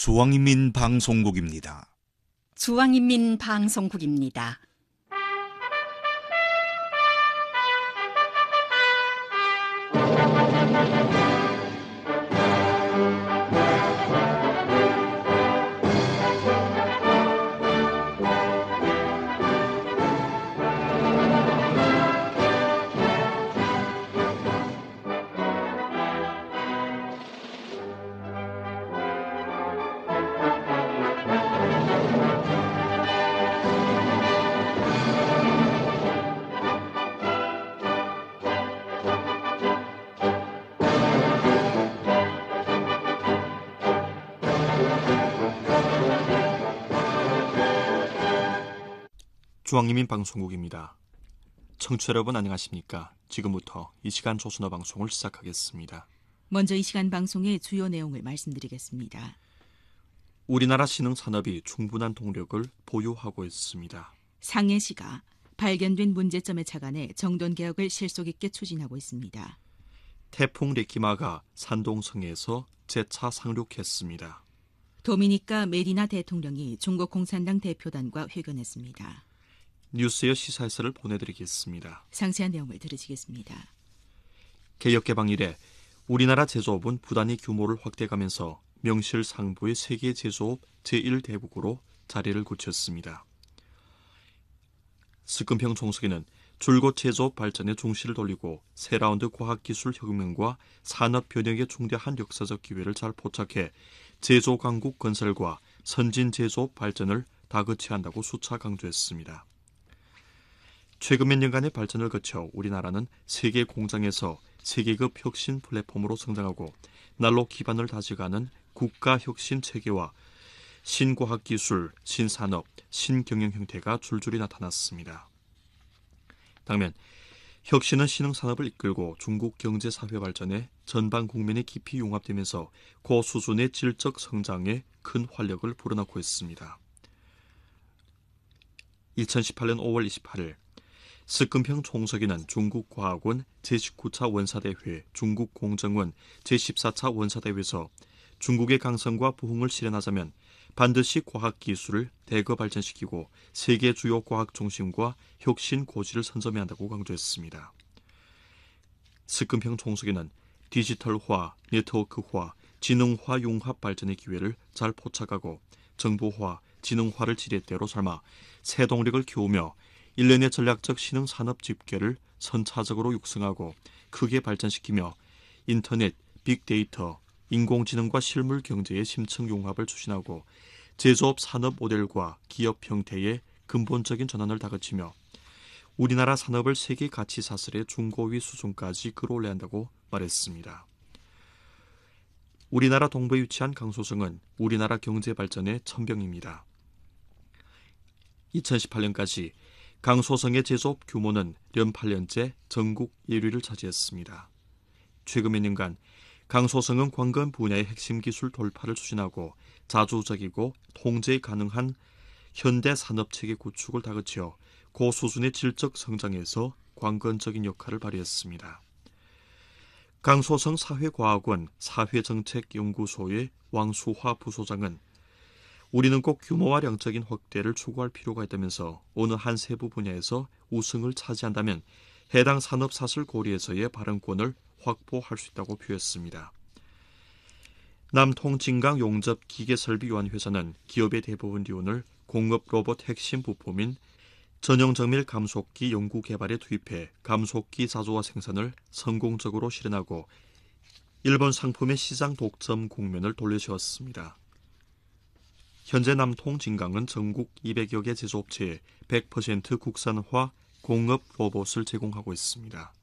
중앙인민방송국입니다. 중앙인민방송국입니다. 중앙인민방송국입니다. 청취자 여러분 안녕하십니까? 지금부터 이 시간 조선어 방송을 시작하겠습니다. 먼저 이 시간 방송의 주요 내용을 말씀드리겠습니다. 우리나라 신흥산업이 충분한 동력을 보유하고 있습니다. 상해시가 발견된 문제점에 착안해 정돈개혁을 실속 있게 추진하고 있습니다. 태풍 레키마가 산동성에서 재차 상륙했습니다. 도미니카 메디나 대통령이 중국 공산당 대표단과 회견했습니다. 뉴스의 시사회서를 보내드리겠습니다. 상세한 내용을 들으시겠습니다. 개혁개방 이래 우리나라 제조업은 부단히 규모를 확대가면서 명실상부의 세계 제조업 제1대국으로 자리를 굳혔습니다. 스끈평 총석에는 줄곧 제조업 발전에 중시를 돌리고 새 라운드 과학기술 혁명과 산업 변혁에 중대한 역사적 기회를 잘 포착해 제조강국 건설과 선진 제조업 발전을 다그쳐야 한다고 수차 강조했습니다. 최근 몇 년간의 발전을 거쳐 우리나라는 세계 공장에서 세계급 혁신 플랫폼으로 성장하고 날로 기반을 다져가는 국가혁신 체계와 신과학기술, 신산업, 신경영 형태가 줄줄이 나타났습니다. 당면 혁신은 신흥산업을 이끌고 중국 경제사회 발전에 전반 국민이 깊이 융합되면서 고수준의 질적 성장에 큰 활력을 불어넣고 있습니다. 2018년 5월 28일 스끈평 총석에는 중국과학원 제19차 원사대회, 중국공정원 제14차 원사대회에서 중국의 강성과 부흥을 실현하자면 반드시 과학기술을 대거 발전시키고 세계 주요 과학 중심과 혁신 고지를 선점해야 한다고 강조했습니다. 스끈평 총석에는 디지털화, 네트워크화, 지능화 융합 발전의 기회를 잘 포착하고 정보화, 지능화를 지렛대로 삼아 새 동력을 키우며 일련의 전략적 신흥 산업 집계를 선차적으로 육성하고 크게 발전시키며 인터넷, 빅데이터, 인공지능과 실물 경제의 심층 융합을 추진하고 제조업 산업 모델과 기업 형태의 근본적인 전환을 다그치며 우리나라 산업을 세계 가치 사슬의 중고위 수준까지 끌어올려야 한다고 말했습니다. 우리나라 동부에 위치한 강소성은 우리나라 경제 발전의 천병입니다. 2018년까지 강소성의 제조업 규모는 연 8년째 전국 1위를 차지했습니다. 최근 몇 년간 강소성은 관건 분야의 핵심 기술 돌파를 추진하고 자주적이고 통제 가능한 현대 산업체계 구축을 다그쳐 고수준의 질적 성장에서 관건적인 역할을 발휘했습니다. 강소성 사회과학원 사회정책연구소의 왕수화 부소장은 우리는 꼭 규모와量적인 확대를 추구할 필요가 있다면서 어느 한 세부 분야에서 우승을 차지한다면 해당 산업 사슬 고리에서의 발언권을 확보할 수 있다고 표했습니다. 남통진강용접기계설비유한회사는 기업의 대부분 비용을 공업 로봇 핵심 부품인 전용정밀 감속기 연구 개발에 투입해 감속기 자조화 생산을 성공적으로 실현하고 일본 상품의 시장 독점 국면을 돌려세웠습니다. 현재 남통진강은 전국 200여 개 제조업체에 100% 국산화 공업 로봇을 제공하고 있습니다.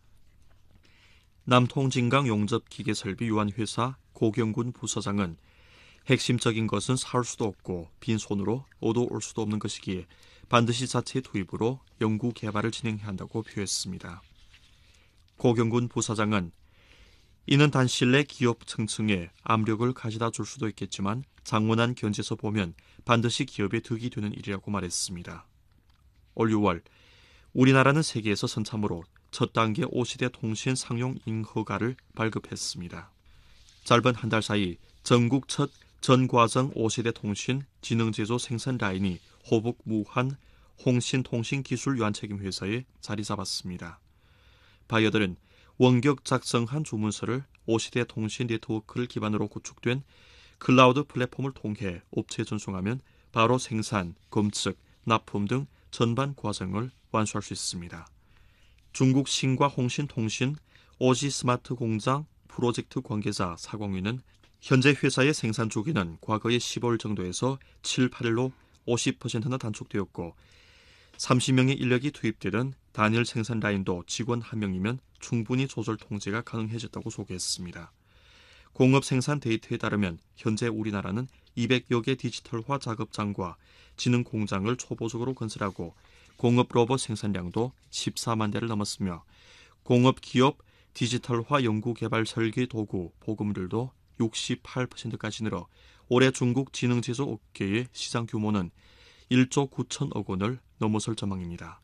남통진강 용접기계설비유한회사 고경군 부서장은 핵심적인 것은 살 수도 없고 빈손으로 얻어올 수도 없는 것이기에 반드시 자체 투입으로 연구 개발을 진행해야 한다고 표했습니다. 고경군 부사장은 이는 단실 내 기업 층층에 압력을 가져다 줄 수도 있겠지만 장원한 견제에서 보면 반드시 기업에 득이 되는 일이라고 말했습니다. 올 6월 우리나라는 세계에서 선참으로 첫 단계 5시대 통신 상용 인허가를 발급했습니다. 짧은 한 달 사이 전국 첫 전 과정 5세대 통신 지능제조 생산 라인이 호북 무한 홍신통신기술 유한책임회사에 자리 잡았습니다. 바이어들은 원격 작성한 주문서를 5세대 통신 네트워크를 기반으로 구축된 클라우드 플랫폼을 통해 업체에 전송하면 바로 생산, 검측, 납품 등 전반 과정을 완수할 수 있습니다. 중국 신과 홍신통신 오지 스마트 공장 프로젝트 관계자 사광위는 현재 회사의 생산 주기는 과거의 15일 정도에서 7, 8일로 50%나 단축되었고 30명의 인력이 투입되던 단일 생산 라인도 직원 1명이면 충분히 조절 통제가 가능해졌다고 소개했습니다. 공업 생산 데이터에 따르면 현재 우리나라는 200여 개 디지털화 작업장과 지능 공장을 초보적으로 건설하고 공업 로봇 생산량도 14만 대를 넘었으며 공업 기업 디지털화 연구개발 설계 도구 보급률도 68%까지 늘어 올해 중국 지능제조 업계의 시장 규모는 1조 9천억 원을 넘어설 전망입니다.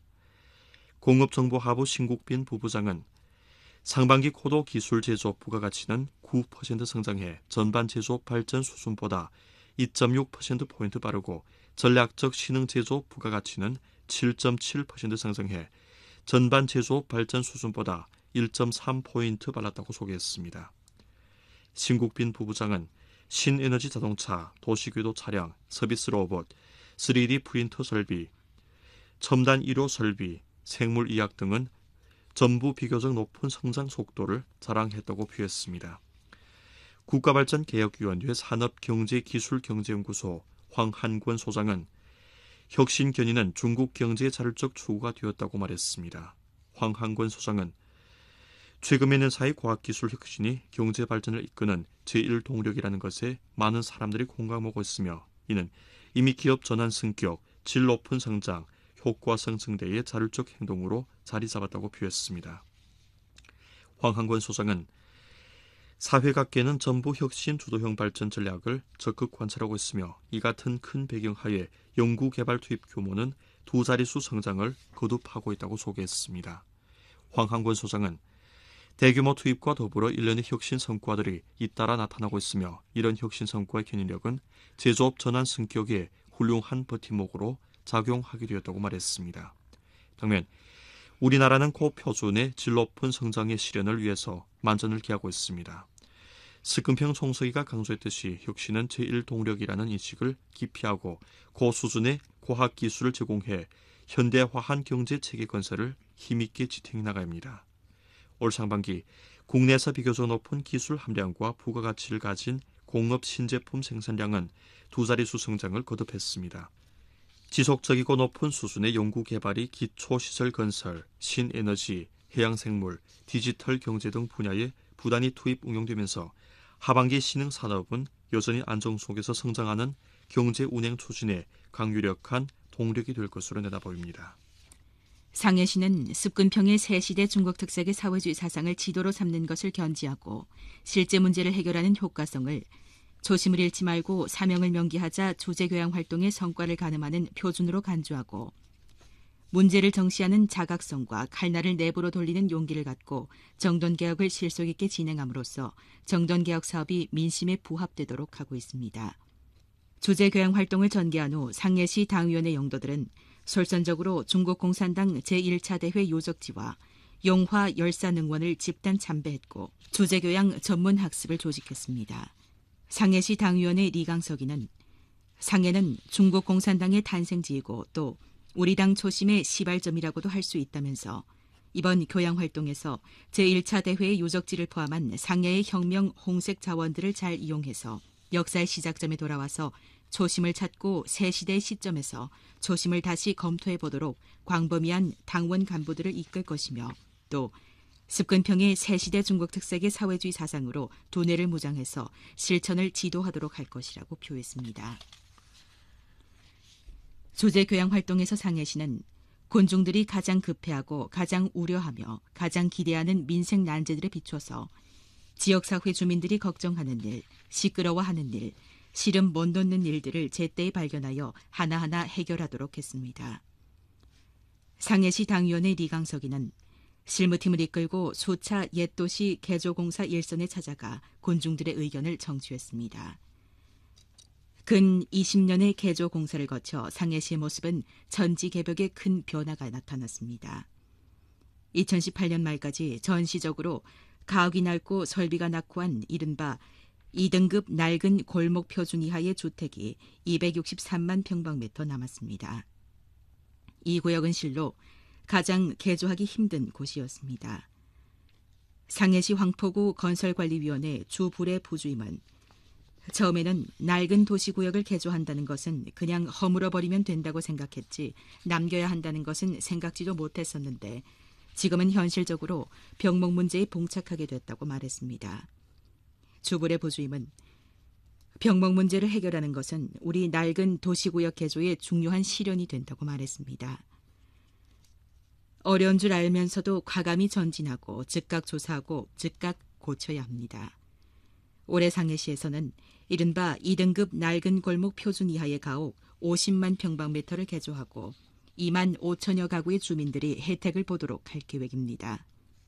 공업정보하부 신국빈 부부장은 상반기 코도 기술 제조 부가가치는 9% 성장해 전반 제조 발전 수준보다 2.6%포인트 빠르고 전략적 신흥 제조 부가가치는 7.7% 상승해 전반 제조 발전 수준보다 1.3포인트 빨랐다고 소개했습니다. 신국빈 부부장은 신에너지 자동차, 도시궤도 차량, 서비스 로봇, 3D 프린터 설비, 첨단 의료 설비, 생물의학 등은 전부 비교적 높은 성장 속도를 자랑했다고 표했습니다. 국가발전개혁위원회 산업경제기술경제연구소 황한권 소장은 혁신 견인은 중국 경제의 자율적 추구가 되었다고 말했습니다. 황한권 소장은 최근에는 사회 과학기술 혁신이 경제 발전을 이끄는 제1동력이라는 것에 많은 사람들이 공감하고 있으며 이는 이미 기업 전환 승격, 질 높은 성장, 효과성 증대의 자율적 행동으로 자리 잡았다고 표했습니다. 황한권 소장은 사회각계는 전부 혁신 주도형 발전 전략을 적극 관찰하고 있으며 이 같은 큰 배경하에 연구개발 투입 규모는 두 자릿수 성장을 거듭하고 있다고 소개했습니다. 황한권 소장은 대규모 투입과 더불어 일련의 혁신 성과들이 잇따라 나타나고 있으며 이런 혁신 성과의 견인력은 제조업 전환 승격의 훌륭한 버팀목으로 작용하게 되었다고 말했습니다. 반면 우리나라는 고표준의 질 높은 성장의 실현을 위해서 만전을 기하고 있습니다. 스근평 총서기가 강조했듯이 혁신은 제1동력이라는 인식을 기피하고 고수준의 과학기술을 제공해 현대화한 경제체계 건설을 힘있게 지탱해 나가야 합니다. 올 상반기 국내에서 비교적 높은 기술 함량과 부가가치를 가진 공업 신제품 생산량은 두 자릿수 성장을 거듭했습니다. 지속적이고 높은 수준의 연구개발이 기초시설 건설, 신에너지, 해양생물, 디지털 경제 등 분야에 부단히 투입 응용되면서 하반기 신흥산업은 여전히 안정 속에서 성장하는 경제 운행 추진에 강유력한 동력이 될 것으로 내다보입니다. 상해시는 습근평의 새 시대 중국 특색의 사회주의 사상을 지도로 삼는 것을 견지하고 실제 문제를 해결하는 효과성을 초심을 잃지 말고 사명을 명기하자 조제교양 활동의 성과를 가늠하는 표준으로 간주하고 문제를 정시하는 자각성과 칼날을 내부로 돌리는 용기를 갖고 정돈개혁을 실속 있게 진행함으로써 정돈개혁 사업이 민심에 부합되도록 하고 있습니다. 조제교양 활동을 전개한 후 상해시 당위원회 영도들은 솔선적으로 중국 공산당 제1차 대회 요적지와 용화 열사능원을 집단 참배했고 조제교양 전문 학습을 조직했습니다. 상해시 당위원회 리강석이는 상해는 중국 공산당의 탄생지이고 또 우리 당 초심의 시발점이라고도 할 수 있다면서 이번 교양 활동에서 제1차 대회의 요적지를 포함한 상해의 혁명 홍색 자원들을 잘 이용해서 역사의 시작점에 돌아와서 초심을 찾고 새 시대의 시점에서 초심을 다시 검토해보도록 광범위한 당원 간부들을 이끌 것이며 또 습근평의 새 시대 중국 특색의 사회주의 사상으로 두뇌를 무장해서 실천을 지도하도록 할 것이라고 표했습니다. 조제교양 활동에서 상해시는 곤중들이 가장 급해하고 가장 우려하며 가장 기대하는 민생 난제들에 비춰서 지역사회 주민들이 걱정하는 일, 시끄러워하는 일, 시름 못 놓는 일들을 제때에 발견하여 하나하나 해결하도록 했습니다. 상해시 당위원회 리강석이는 실무팀을 이끌고 수차 옛도시 개조공사 일선에 찾아가 곤중들의 의견을 청취했습니다. 근 20년의 개조 공사를 거쳐 상해시의 모습은 전지개벽에 큰 변화가 나타났습니다. 2018년 말까지 전시적으로 가옥이 낡고 설비가 낙후한 이른바 2등급 낡은 골목 표준 이하의 주택이 263만 평방미터 남았습니다. 이 구역은 실로 가장 개조하기 힘든 곳이었습니다. 상해시 황포구 건설관리위원회 주불의 부주임은 처음에는 낡은 도시구역을 개조한다는 것은 그냥 허물어버리면 된다고 생각했지 남겨야 한다는 것은 생각지도 못했었는데 지금은 현실적으로 병목 문제에 봉착하게 됐다고 말했습니다. 주불의 부주임은 병목 문제를 해결하는 것은 우리 낡은 도시구역 개조의 중요한 실현이 된다고 말했습니다. 어려운 줄 알면서도 과감히 전진하고 즉각 조사하고 즉각 고쳐야 합니다. 올해 상해시에서는 이른바 2등급 낡은 골목 표준 이하의 가옥 50만 평방미터를 개조하고 2만 5천여 가구의 주민들이 혜택을 보도록 할 계획입니다.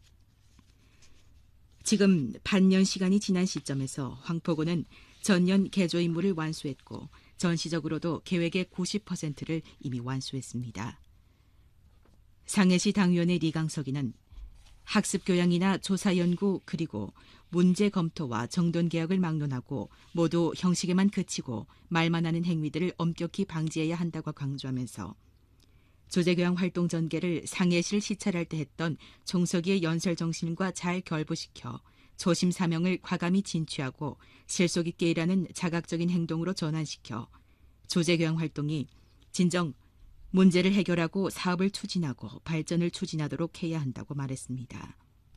지금 반년 시간이 지난 시점에서 황포구는 전년 개조 임무를 완수했고 전시적으로도 계획의 90%를 이미 완수했습니다. 상해시 당위원회 리강석이는 학습교양이나 조사연구 그리고 문제 검토와 정돈 개혁을 막론하고 모두 형식에만 그치고 말만 하는 행위들을 엄격히 방지해야 한다고 강조하면서 조제교양 활동 전개를 상해시를 시찰할 때 했던 종석이의 연설 정신과 잘 결부시켜 초심 사명을 과감히 진취하고 실속 있게 일하는 자각적인 행동으로 전환시켜 조제교양 활동이 진정 문제를 해결하고 사업을 추진하고 발전을 추진하도록 해야 한다고 말했습니다.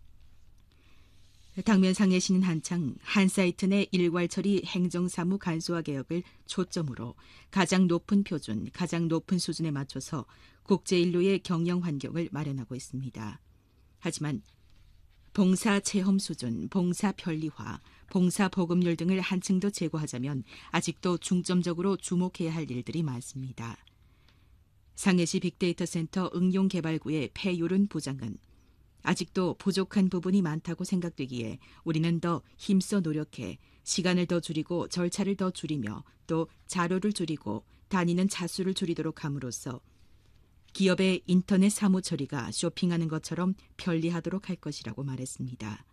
당면 상해시는 한창 한 사이트 내 일괄 처리 행정사무 간소화 개혁을 초점으로 가장 높은 표준, 가장 높은 수준에 맞춰서 국제인류의 경영 환경을 마련하고 있습니다. 하지만 봉사 체험 수준, 봉사 편리화, 봉사 보급률 등을 한층 더 제고하자면 아직도 중점적으로 주목해야 할 일들이 많습니다. 상해시 빅데이터 센터 응용개발구의 패유른 부장은 아직도 부족한 부분이 많다고 생각되기에 우리는 더 힘써 노력해 시간을 더 줄이고 절차를 더 줄이며 또 자료를 줄이고 다니는 차수를 줄이도록 함으로써 기업의 인터넷 사무 처리가 쇼핑하는 것처럼 편리하도록 할 것이라고 말했습니다.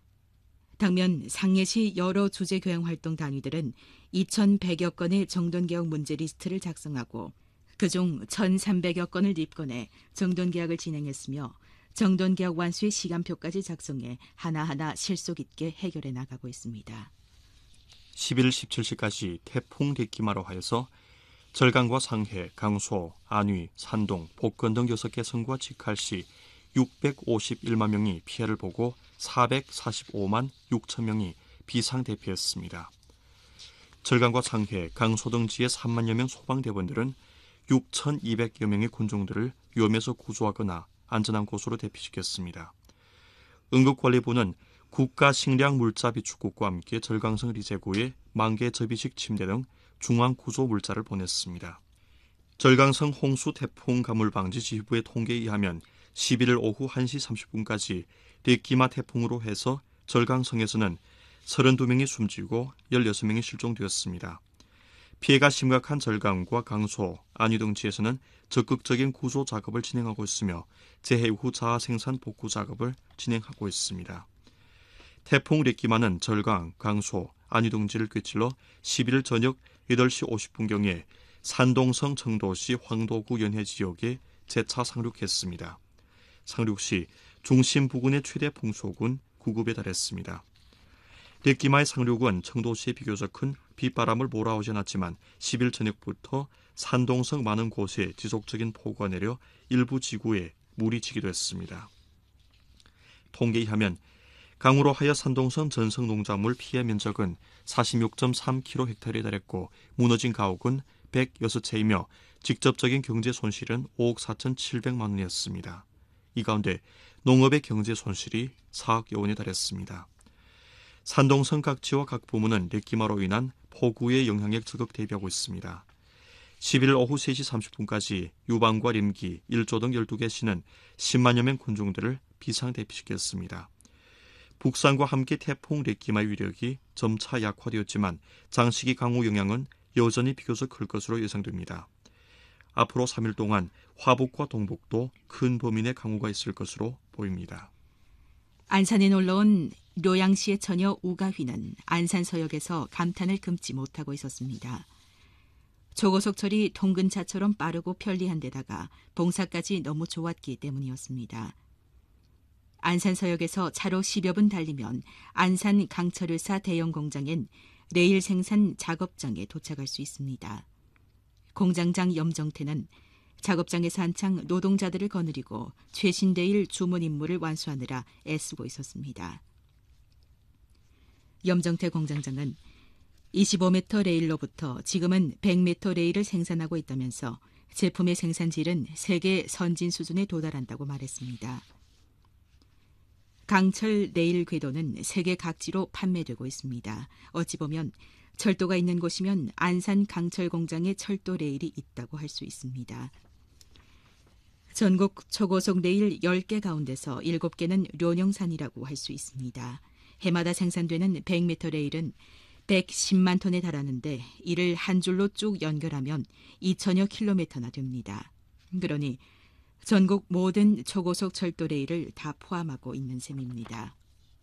당면 상해시 여러 주제교양 활동 단위들은 2,100여 건의 정돈개혁 문제 리스트를 작성하고 그중 1,300여 건을 입건해 정돈개혁을 진행했으며 정돈개혁 완수의 시간표까지 작성해 하나하나 실속 있게 해결해 나가고 있습니다. 11일 17시까지 태풍 렉기마로 하여서 절강과 상해, 강소, 안위, 산동, 복건 등 6개 성과 직할시 651만 명이 피해를 보고 445만 6천 명이 비상대피했습니다. 절강과 상해, 강소 등 지의 3만여 명 소방대원들은 6,200여 명의 군중들을 위험에서 구조하거나 안전한 곳으로 대피시켰습니다. 응급관리부는 국가식량물자비축국과 함께 절강성 리제구에 만개 접이식 침대 등 중앙구조 물자를 보냈습니다. 절강성 홍수 태풍 가물 방지 지휘부의 통계에 의하면 11일 오후 1시 30분까지 렉기마 태풍으로 해서 절강성에서는 32명이 숨지고 16명이 실종되었습니다. 피해가 심각한 절강과 강소, 안위 등 지에서는 적극적인 구조 작업을 진행하고 있으며 재해 후 자아 생산 복구 작업을 진행하고 있습니다. 태풍 렉기마는 절강, 강소, 안위 등지를 꿰찔러 11일 저녁 8시 50분경에 산동성 청도시 황도구 연해 지역에 재차 상륙했습니다. 상륙 시 중심 부근의 최대 풍속은 9급에 달했습니다. 렉기마의 상륙은 청도시에 비교적 큰 빗바람을 몰아오지 않았지만 10일 저녁부터 산동성 많은 곳에 지속적인 폭우가 내려 일부 지구에 물이 지기도 했습니다. 통계에 의하면 강우로 하여 산동성 전성 농작물 피해 면적은 46.3km/헥타르에 달했고 무너진 가옥은 106채이며 직접적인 경제 손실은 5억 4,700만 원이었습니다. 이 가운데 농업의 경제 손실이 4억여 원에 달했습니다. 산동성 각지와 각 부문은 렉기마로 인한 폭우의 영향에 적극 대비하고 있습니다. 11일 오후 3시 30분까지 유방과 림기, 일조 등 12개 시는 10만여 명 군중들을 비상대피시켰습니다. 북산과 함께 태풍 렉기마의 위력이 점차 약화되었지만 장시기 강우 영향은 여전히 비교적 클 것으로 예상됩니다. 앞으로 3일 동안 화북과 동북도 큰 범인의 강우가 있을 것으로 보입니다. 안산에 놀러온 료양시의 처녀 우가휘는 안산 서역에서 감탄을 금치 못하고 있었습니다. 초고속철이 통근차처럼 빠르고 편리한 데다가 봉사까지 너무 좋았기 때문이었습니다. 안산 서역에서 차로 10여 분 달리면 안산 강철유사 대형 공장엔 레일 생산 작업장에 도착할 수 있습니다. 공장장 염정태는 작업장에서 한창 노동자들을 거느리고 최신 레일 주문 임무를 완수하느라 애쓰고 있었습니다. 염정태 공장장은 25m 레일로부터 지금은 100m 레일을 생산하고 있다면서 제품의 생산질은 세계 선진 수준에 도달한다고 말했습니다. 강철 레일 궤도는 세계 각지로 판매되고 있습니다. 어찌 보면 철도가 있는 곳이면 안산 강철 공장에 철도 레일이 있다고 할 수 있습니다. 전국 초고속 레일 10개 가운데서 7개는 료령산이라고 할 수 있습니다. 해마다 생산되는 100m 레일은 110만 톤에 달하는데 이를 한 줄로 쭉 연결하면 2천여 킬로미터나 됩니다. 그러니 전국 모든 초고속 철도 레일을 다 포함하고 있는 셈입니다.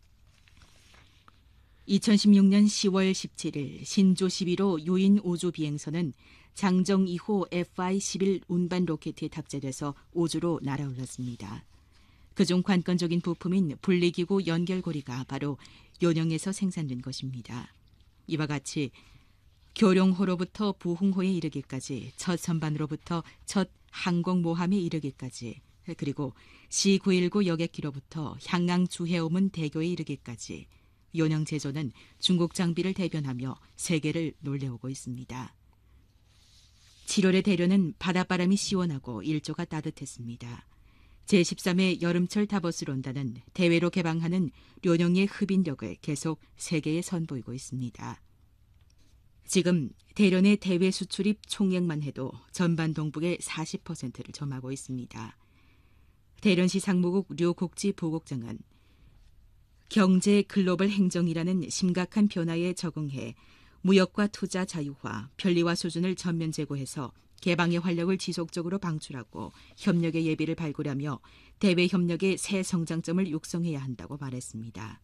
2016년 10월 17일 신조 11호 유인 우주 비행선은 장정 2호 FI-11 운반 로켓에 탑재돼서 우주로 날아올랐습니다. 그중 관건적인 부품인 분리기구 연결고리가 바로 요령에서 생산된 것입니다. 이와 같이 교룡호로부터 부흥호에 이르기까지 첫 선반으로부터 첫 항공모함에 이르기까지 그리고 C919 여객기로부터 향양 주해오문 대교에 이르기까지 요령 제조는 중국 장비를 대변하며 세계를 놀래우고 있습니다. 7월의 대련은 바닷바람이 시원하고 일조가 따뜻했습니다. 제13회 여름철 다보스 론다는 대회로 개방하는 료령의 흡인력을 계속 세계에 선보이고 있습니다. 지금 대련의 대회 수출입 총액만 해도 전반 동북의 40%를 점하고 있습니다. 대련시 상무국 류국지 부국장은 경제 글로벌 행정이라는 심각한 변화에 적응해 무역과 투자 자유화, 편리화 수준을 전면 제고해서 개방의 활력을 지속적으로 방출하고 협력의 예비를 발굴하며 대외 협력의 새 성장점을 육성해야 한다고 말했습니다.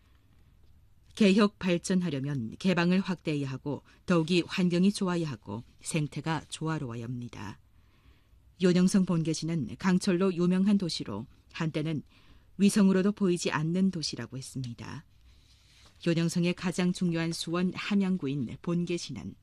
개혁 발전하려면 개방을 확대해야 하고 더욱이 환경이 좋아야 하고 생태가 조화로워야 합니다. 요령성 본계시는 강철로 유명한 도시로 한때는 위성으로도 보이지 않는 도시라고 했습니다. 요령성의 가장 중요한 수원 함양구인 본계시는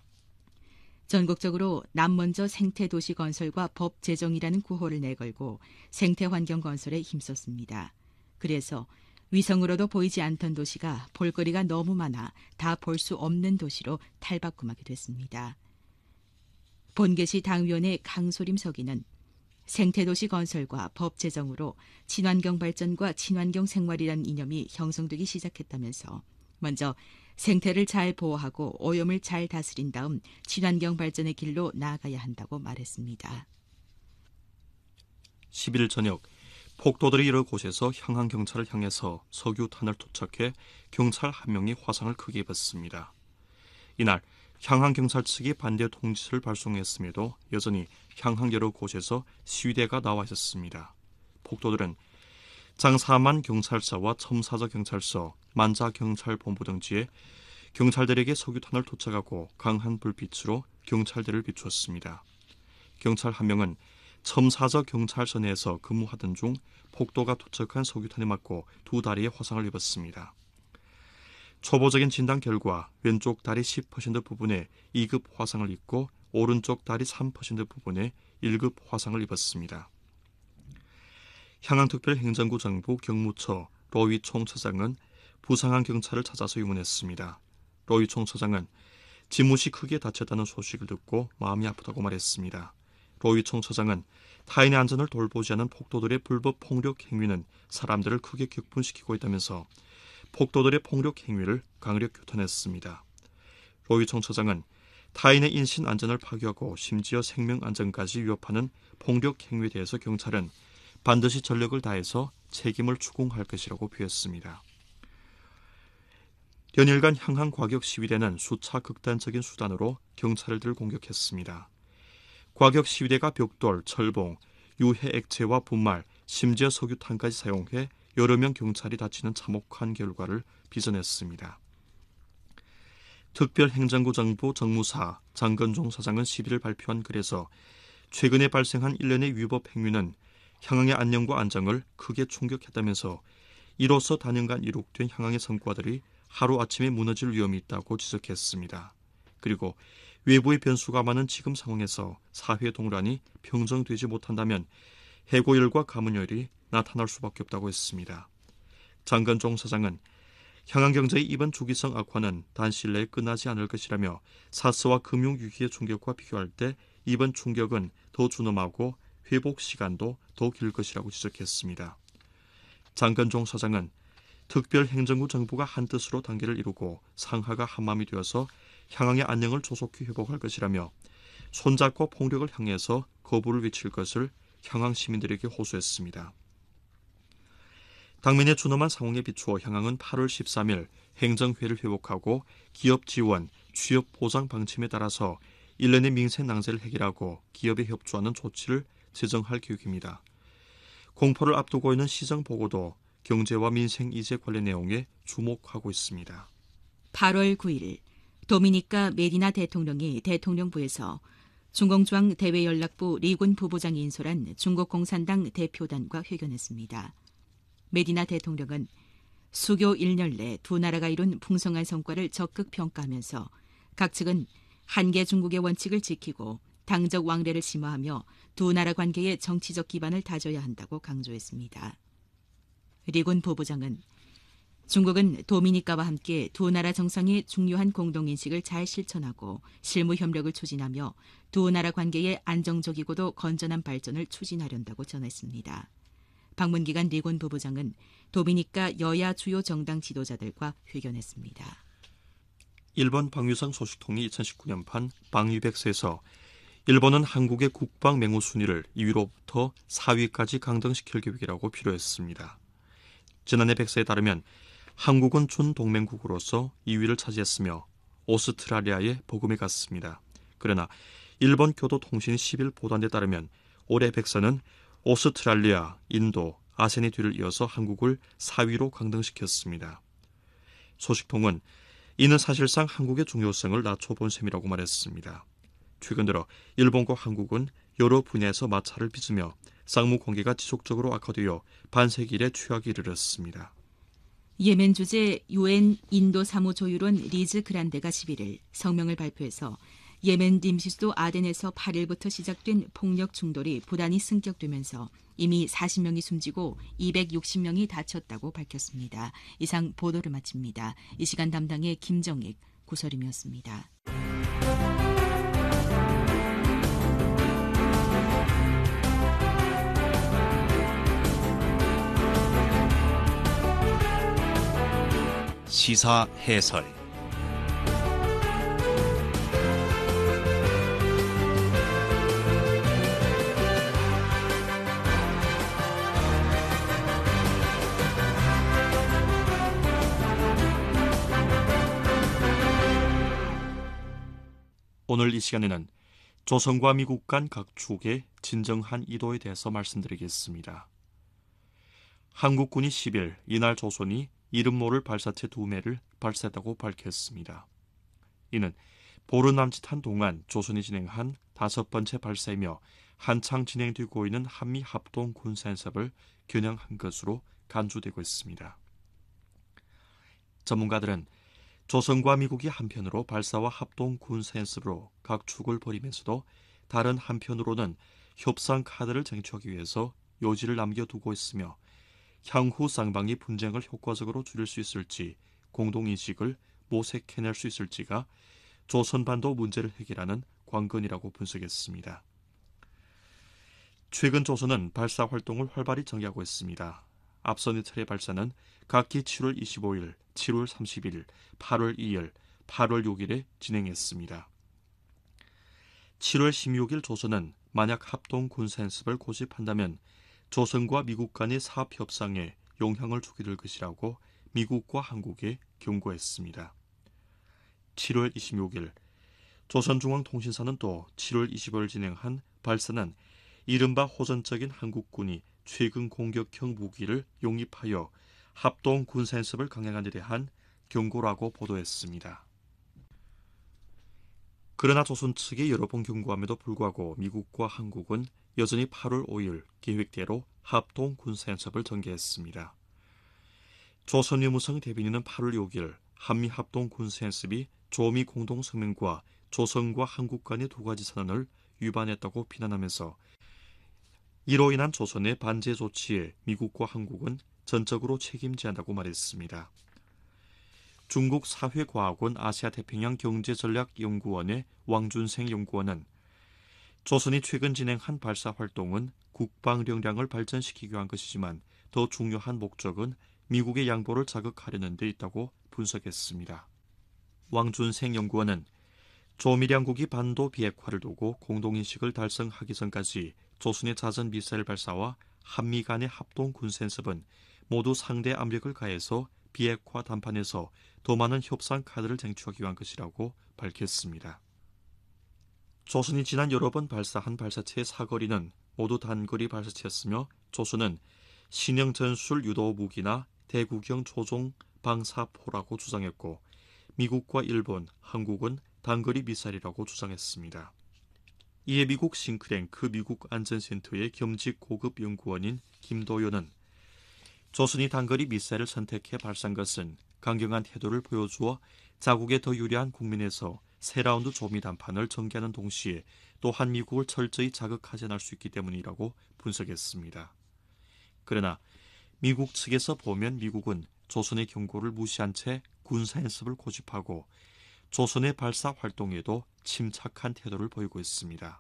전국적으로 남먼저 생태도시 건설과 법 제정이라는 구호를 내걸고 생태환경 건설에 힘썼습니다. 그래서 위성으로도 보이지 않던 도시가 볼거리가 너무 많아 다 볼 수 없는 도시로 탈바꿈하게 됐습니다. 본계시 당위원회 강소림 서기는 생태도시 건설과 법 제정으로 친환경 발전과 친환경 생활이라는 이념이 형성되기 시작했다면서 먼저 생태를 잘 보호하고 오염을 잘 다스린 다음 친환경 발전의 길로 나아가야 한다고 말했습니다. 11일 저녁 폭도들이 이를 곳에서 향항경찰을 향해서 석유탄을 투척해 경찰 한 명이 화상을 크게 입었습니다. 이날 향항경찰 측이 반대 통지서를 발송했음에도 여전히 향항 여러 곳에서 시위대가 나와 있었습니다. 폭도들은 장사만 경찰서와 첨사저 경찰서, 만자 경찰본부 등지에 경찰들에게 석유탄을 투척하고 강한 불빛으로 경찰들을 비추었습니다. 경찰 한 명은 첨사저 경찰서 내에서 근무하던 중 폭도가 투척한 석유탄에 맞고 두 다리에 화상을 입었습니다. 초보적인 진단 결과 왼쪽 다리 10% 부분에 2급 화상을 입고 오른쪽 다리 3% 부분에 1급 화상을 입었습니다. 향항특별행정구 정부 경무처 로위 총처장은 부상한 경찰을 찾아서 유문했습니다. 로위 총처장은 지무시 크게 다쳤다는 소식을 듣고 마음이 아프다고 말했습니다. 로위 총처장은 타인의 안전을 돌보지 않은 폭도들의 불법 폭력 행위는 사람들을 크게 격분시키고 있다면서 폭도들의 폭력 행위를 강력 규탄했습니다. 로위 총처장은 타인의 인신 안전을 파괴하고 심지어 생명 안전까지 위협하는 폭력 행위에 대해서 경찰은 반드시 전력을 다해서 책임을 추궁할 것이라고 표했습니다. 연일간 향한 과격 시위대는 수차 극단적인 수단으로 경찰을 공격했습니다. 과격 시위대가 벽돌, 철봉, 유해 액체와 분말, 심지어 석유탄까지 사용해 여러 명 경찰이 다치는 참혹한 결과를 빚어냈습니다. 특별행정구 정부 정무사 장건종 사장은 10일 발표한 글에서 최근에 발생한 일련의 위법 행위는 향항의 안녕과 안정을 크게 충격했다면서 이로써 단연간 이룩된 향항의 성과들이 하루아침에 무너질 위험이 있다고 지적했습니다. 그리고 외부의 변수가 많은 지금 상황에서 사회 동란이 평정되지 못한다면 해고열과 가문열이 나타날 수밖에 없다고 했습니다. 장건종 사장은 향항 경제의 이번 주기성 악화는 단시일 내에 끝나지 않을 것이라며 사스와 금융위기의 충격과 비교할 때 이번 충격은 더 준엄하고 회복 시간도 더 길 것이라고 지적했습니다. 장건종 사장은 특별행정구 정부가 한뜻으로 단계를 이루고 상하가 한마음이 되어서 향항의 안녕을 조속히 회복할 것이라며 손잡고 폭력을 향해서 거부를 외칠 것을 향항 시민들에게 호소했습니다. 당면의 준엄한 상황에 비추어 향항은 8월 13일 행정회를 회복하고 기업 지원, 취업 보장 방침에 따라서 일련의 민생 낭세를 해결하고 기업에 협조하는 조치를 제정할 계획입니다. 공포를 앞두고 있는 시정 보고도 경제와 민생 이제 관련 내용에 주목하고 있습니다. 8월 9일 도미니카 메디나 대통령이 대통령부에서 중공주황 대외연락부 리군 부부장이 인솔한 중국 공산당 대표단과 회견했습니다. 메디나 대통령은 수교 1년 내 두 나라가 이룬 풍성한 성과를 적극 평가하면서 각 측은 한계 중국의 원칙을 지키고 당적 왕래를 심화하며 두 나라 관계의 정치적 기반을 다져야 한다고 강조했습니다. 리군 부부장은 중국은 도미니카와 함께 두 나라 정상의 중요한 공동인식을 잘 실천하고 실무 협력을 추진하며 두 나라 관계의 안정적이고도 건전한 발전을 추진하려한다고 전했습니다. 방문 기간 리군 부부장은 도미니카 여야 주요 정당 지도자들과 회견했습니다. 일본 박유성 소식통이 2019년판 방위백서에서 일본은 한국의 국방 맹호 순위를 2위로부터 4위까지 강등시킬 계획이라고 필요했습니다. 지난해 백서에 따르면 한국은 준동맹국으로서 2위를 차지했으며 오스트라리아에 보금에 갔습니다. 그러나 일본 교도통신 10일 보도에 따르면 올해 백서는 오스트랄리아, 인도, 아세안의 뒤를 이어서 한국을 4위로 강등시켰습니다. 소식통은 이는 사실상 한국의 중요성을 낮춰본 셈이라고 말했습니다. 최근 들어 일본과 한국은 여러 분야에서 마찰을 빚으며 쌍무 관계가 지속적으로 악화되어 반세기 이래 최악에 이르렀습니다. 예멘 주재 UN 인도 사무조율원 리즈 그란데가 11일 성명을 발표해서 예멘 임시수도 아덴에서 8일부터 시작된 폭력 충돌이 부단히 승격되면서 이미 40명이 숨지고 260명이 다쳤다고 밝혔습니다. 이상 보도를 마칩니다. 이 시간 담당의 김정익, 구설임이었습니다. 시사 해설. 오늘 이 시간에는 조선과 미국 간 각축의 진정한 이도에 대해서 말씀드리겠습니다. 한국군이 10일 이날 조선이 이름 모를 발사체 2매를 발사했다고 밝혔습니다. 이는 보름 남짓한 동안 조선이 진행한 5번째 발사이며 한창 진행되고 있는 한미 합동 군사연습을 겨냥한 것으로 간주되고 있습니다. 전문가들은 조선과 미국이 한편으로 발사와 합동 군사연습으로 각축을 벌이면서도 다른 한편으로는 협상 카드를 쟁취하기 위해서 요지를 남겨두고 있으며 향후 쌍방이 분쟁을 효과적으로 줄일 수 있을지 공동인식을 모색해낼 수 있을지가 조선반도 문제를 해결하는 관건이라고 분석했습니다. 최근 조선은 발사 활동을 활발히 전개하고 있습니다. 앞선 이틀의 발사는 각기 7월 25일, 7월 30일, 8월 2일, 8월 6일에 진행했습니다. 7월 16일 조선은 만약 합동 군사연습을 고집한다면 조선과 미국 간의 사업 협상에 영향을 주게 될 것이라고 미국과 한국에 경고했습니다. 7월 26일 조선중앙통신사는 또 7월 20일 진행한 발사는 이른바 호전적인 한국군이 최근 공격형 무기를 용입하여 합동 군사연습을 강행한 데 대한 경고라고 보도했습니다. 그러나 조선 측이 여러 번 경고함에도 불구하고 미국과 한국은 여전히 8월 5일 계획대로 합동 군사연습을 전개했습니다. 조선유무성 대변인은 8월 6일 한미 합동 군사연습이 조미 공동성명과 조선과 한국 간의 두 가지 선언을 위반했다고 비난하면서 이로 인한 조선의 반제 조치에 미국과 한국은 전적으로 책임져야 한다고 말했습니다. 중국 사회과학원 아시아태평양 경제전략연구원의 왕준생 연구원은 조선이 최근 진행한 발사 활동은 국방력량을 발전시키기 위한 것이지만 더 중요한 목적은 미국의 양보를 자극하려는 데 있다고 분석했습니다. 왕준생 연구원은 조미량국이 반도 비핵화를 두고 공동인식을 달성하기 전까지 조선의 자전 미사일 발사와 한미 간의 합동 군사연습은 모두 상대 압력을 가해서 비핵화談판에서 더 많은 협상 카드를 쟁취하기 위한 것이라고 밝혔습니다. 조선이 지난 여러 번 발사한 발사체의 사거리는 모두 단거리 발사체였으며 조선은 신형 전술 유도 무기나 대구경 조종 방사포라고 주장했고 미국과 일본, 한국은 단거리 미사일이라고 주장했습니다. 이에 미국 싱크탱크 미국 안전센터의 겸직 고급 연구원인 김도연은 조선이 단거리 미사일을 선택해 발사한 것은 강경한 태도를 보여주어 자국에 더 유리한 국면에서 새 라운드 조미談판을 전개하는 동시에 또한 미국을 철저히 자극하지 않을 수 있기 때문이라고 분석했습니다. 그러나 미국 측에서 보면 미국은 조선의 경고를 무시한 채 군사연습을 고집하고 조선의 발사 활동에도 침착한 태도를 보이고 있습니다.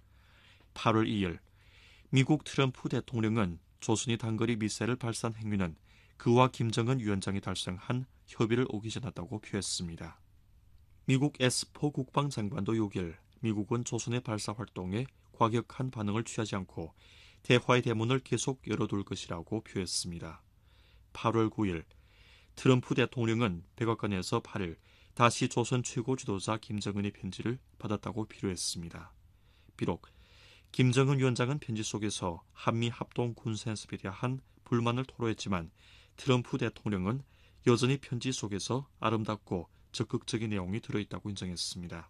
8월 2일 미국 트럼프 대통령은 조선이 단거리 미사일을 발사한 행위는 그와 김정은 위원장이 달성한 협의를 오기전했다고 표했습니다. 미국 에스퍼 국방장관도 6일 미국은 조선의 발사 활동에 과격한 반응을 취하지 않고 대화의 대문을 계속 열어둘 것이라고 표했습니다. 8월 9일 트럼프 대통령은 백악관에서 8일 다시 조선 최고 지도자 김정은의 편지를 받았다고 비료했습니다. 비록 김정은 위원장은 편지 속에서 한미 합동 군사연습에 대한 불만을 토로했지만 트럼프 대통령은 여전히 편지 속에서 아름답고 적극적인 내용이 들어있다고 인정했습니다.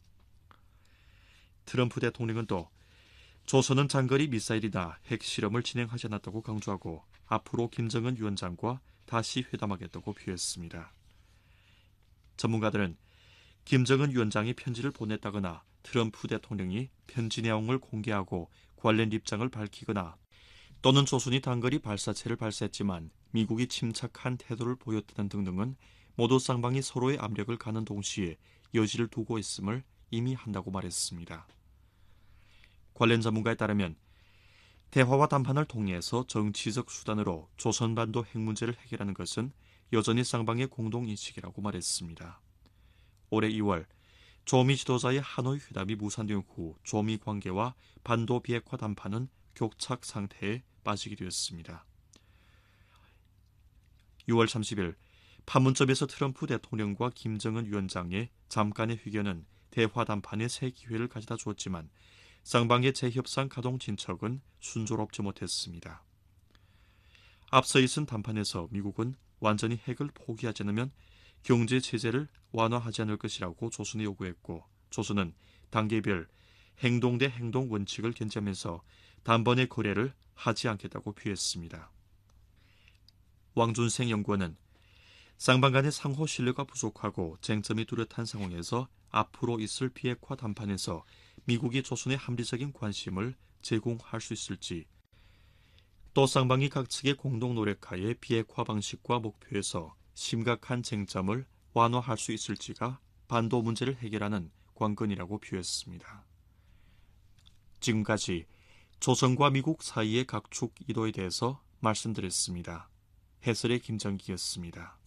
트럼프 대통령은 또 조선은 장거리 미사일이나 핵실험을 진행하지 않았다고 강조하고 앞으로 김정은 위원장과 다시 회담하겠다고 표했습니다. 전문가들은 김정은 위원장이 편지를 보냈다거나 트럼프 대통령이 편지 내용을 공개하고 관련 입장을 밝히거나 또는 조선이 단거리 발사체를 발사했지만 미국이 침착한 태도를 보였다는 등등은 모두 쌍방이 서로의 압력을 가는 동시에 여지를 두고 있음을 의미한다고 말했습니다. 관련 전문가에 따르면 대화와談판을 통해서 정치적 수단으로 조선반도 핵 문제를 해결하는 것은 여전히 쌍방의 공동인식이라고 말했습니다. 올해 2월 조미 지도자의 하노이 회담이 무산된 후 조미 관계와 반도 비핵화談판은 교착 상태에 빠지게 되었습니다. 6월 30일 판문점에서 트럼프 대통령과 김정은 위원장의 잠깐의 회견은 대화談판의 새 기회를 가져다 주었지만 쌍방의 재협상 가동 진척은 순조롭지 못했습니다. 앞서 있은談판에서 미국은 완전히 핵을 포기하지 않으면 경제 제재를 완화하지 않을 것이라고 조선에 요구했고 조선은 단계별 행동 대 행동 원칙을 견지하면서 단번에 거래를 하지 않겠다고 표했습니다. 왕준생 연구원은 쌍방 간의 상호 신뢰가 부족하고 쟁점이 뚜렷한 상황에서 앞으로 있을 비핵화談판에서 미국이 조선의 합리적인 관심을 제공할 수 있을지 또 쌍방이 각 측의 공동 노력하에 비핵화 방식과 목표에서 심각한 쟁점을 완화할 수 있을지가 반도 문제를 해결하는 관건이라고 표했습니다. 지금까지 조선과 미국 사이의 각축 이도에 대해서 말씀드렸습니다. 해설의 김정기였습니다.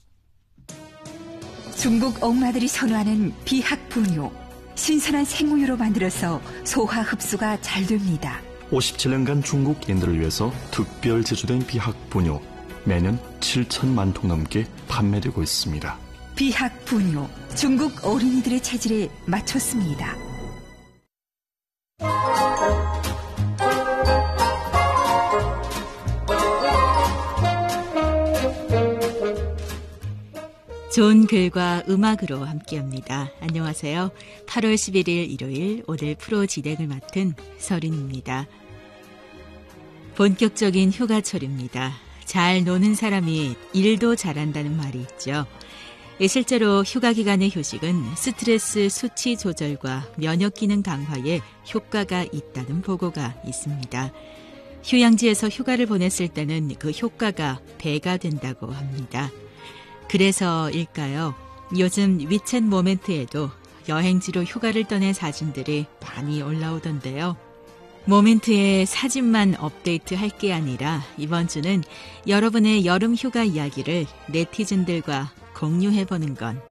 중국 엄마들이 선호하는 비학 분유. 신선한 생우유로 만들어서 소화 흡수가 잘 됩니다. 57년간 중국인들을 위해서 특별 제조된 비학 분유. 매년 7천만 통 넘게 판매되고 있습니다. 비학 분요, 중국 어린이들의 체질에 맞췄습니다. 좋은 글과 음악으로 함께합니다. 안녕하세요. 8월 11일 일요일 오늘 프로 진행을 맡은 서린입니다. 본격적인 휴가철입니다. 잘 노는 사람이 일도 잘한다는 말이 있죠. 실제로 휴가 기간의 휴식은 스트레스 수치 조절과 면역 기능 강화에 효과가 있다는 보고가 있습니다. 휴양지에서 휴가를 보냈을 때는 그 효과가 배가 된다고 합니다. 그래서일까요? 요즘 위챗 모멘트에도 여행지로 휴가를 떠낸 사진들이 많이 올라오던데요. 모멘트에 사진만 업데이트할 게 아니라 이번 주는 여러분의 여름 휴가 이야기를 네티즌들과 공유해보는 건